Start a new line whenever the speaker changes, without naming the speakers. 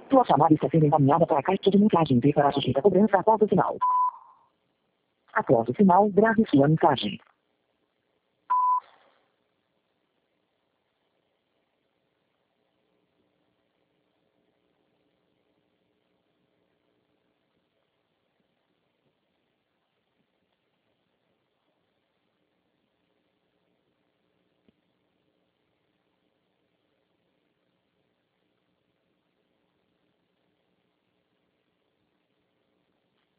Sua chamada está sendo encaminhada para a caixa de mensagem e para sujeita a cobrança após o sinal. Após o sinal, grave sua mensagem.